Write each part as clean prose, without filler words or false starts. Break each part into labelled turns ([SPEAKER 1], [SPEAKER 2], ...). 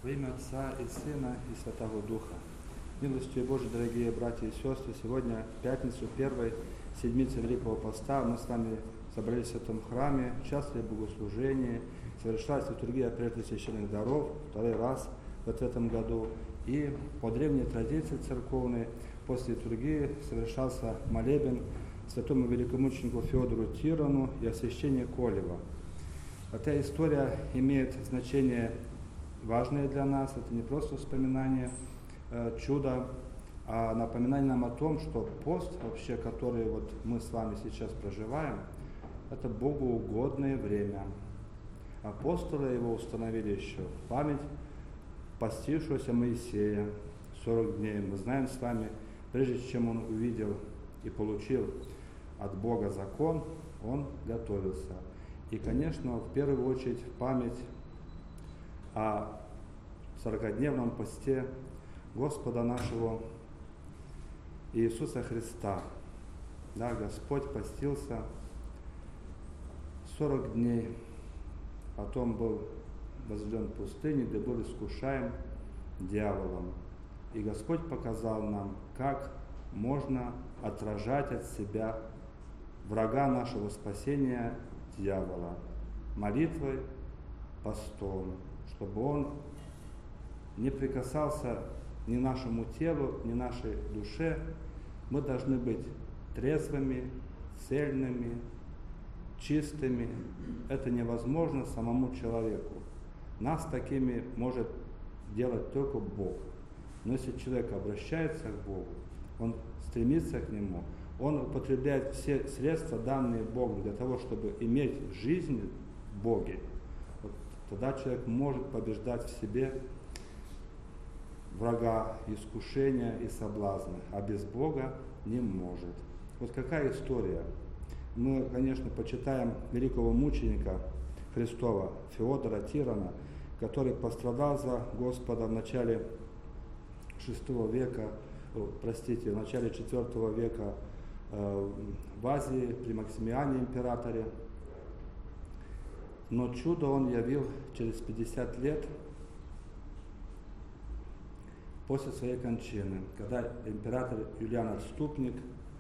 [SPEAKER 1] Во имя Отца и Сына и Святого Духа. Милостью Божией, дорогие братья и сестры, сегодня, в пятницу, первой седмицы Великого Поста, мы с вами собрались в этом храме, участвовали в богослужении, совершалась литургия прежде священных даров, второй раз в этом году. И по древней традиции церковной, после литургии совершался молебен святому великомученику Феодору Тирану и освящение Колева. Эта история имеет значение важное для нас, это не просто вспоминание чуда, а напоминание нам о том, что пост, вообще, который вот мы с вами сейчас проживаем, это богоугодное время. Апостолы его установили еще в память постившегося Моисея 40 дней. Мы знаем с вами, прежде чем он увидел и получил от Бога закон, он готовился. И, конечно, в первую очередь в память о 40-дневном посте Господа нашего Иисуса Христа. Да, Господь постился 40 дней, потом был возведен в пустыне, где был искушаем дьяволом. И Господь показал нам, как можно отражать от себя врага нашего спасения, дьявола, молитвой, постом, чтобы он не прикасался ни нашему телу, ни нашей душе. Мы должны быть трезвыми, цельными, чистыми. Это невозможно самому человеку. Нас такими может делать только Бог. Но если человек обращается к Богу, он стремится к Нему, он употребляет все средства, данные Богу, для того, чтобы иметь жизнь в Боге, вот тогда человек может побеждать в себе врага, искушения и соблазны, а без Бога не может. Вот какая история. Мы, конечно, почитаем великого мученика Христова Феодора Тирана, который пострадал за Господа в начале VI века, в начале IV века в Азии при Максимиане императоре. Но чудо он явил через 50 лет после своей кончины, когда император Юлиан Отступник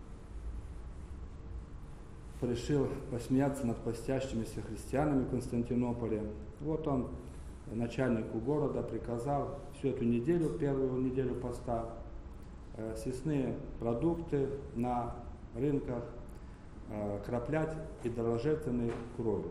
[SPEAKER 1] решил посмеяться над постящимися христианами в Константинополе. Вот он начальнику города приказал всю эту неделю, первую неделю поста, съестные продукты на рынках краплять идоложертвенной кровью.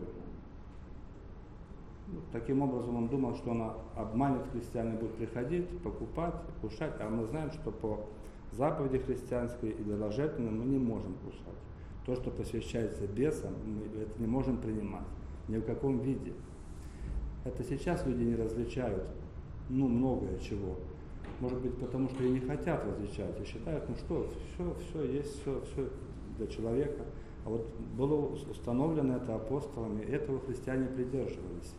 [SPEAKER 1] Таким образом он думал, что он обманет христиан и будет приходить, покупать, кушать, а мы знаем, что по заповеди христианской идоложертвенной мы не можем кушать. То, что посвящается бесам, мы это не можем принимать ни в каком виде. Это сейчас люди не различают, многое чего. Может быть, потому что и не хотят различать, и считают, все есть, все для человека. А вот было установлено это апостолами, и этого христиане придерживались.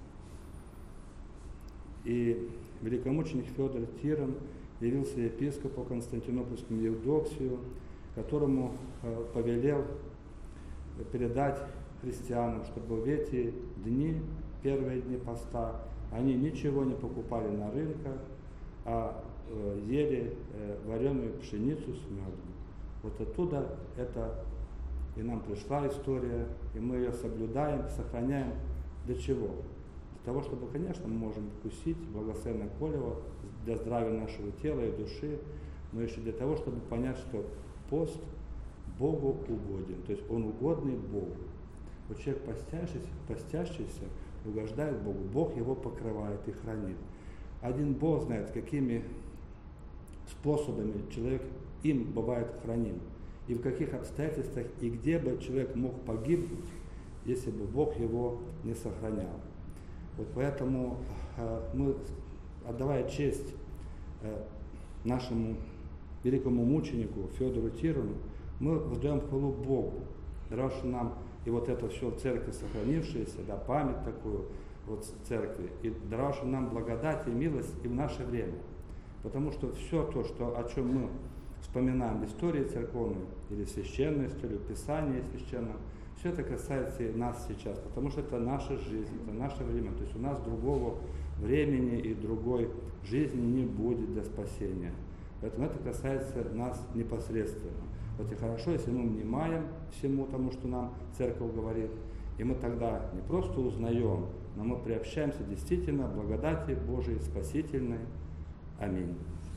[SPEAKER 1] И великомученик Феодор Тиран явился епископу Константинопольскому Евдоксию, которому повелел передать христианам, чтобы в эти дни, первые дни поста, они ничего не покупали на рынках, а ели вареную пшеницу с медом. Вот оттуда это и нам пришла история, и мы ее соблюдаем, сохраняем. Для чего? Для того, чтобы, конечно, мы можем вкусить благословенное Колево для здравия нашего тела и души, но еще для того, чтобы понять, что пост Богу угоден, то есть он угодный Богу. Вот человек постящийся угождает Богу, Бог его покрывает и хранит. Один Бог знает, какими способами человек им бывает храним, и в каких обстоятельствах, и где бы человек мог погибнуть, если бы Бог его не сохранял. Вот поэтому мы, отдавая честь нашему великому мученику Феодору Тирану, мы воздаем хвалу Богу, даровавшему нам и вот это все в церкви сохранившееся, да, память такую вот церкви, и даровавшему нам благодать и милость и в наше время. Потому что все то, о чем мы вспоминаем в истории церковной, или священной истории, Писании священном, все это касается и нас сейчас, потому что это наша жизнь, это наше время. То есть у нас другого времени и другой жизни не будет для спасения. Поэтому это касается нас непосредственно. Вот и хорошо, если мы внимаем всему тому, что нам Церковь говорит, и мы тогда не просто узнаем, но мы приобщаемся действительно благодати Божией спасительной. Аминь.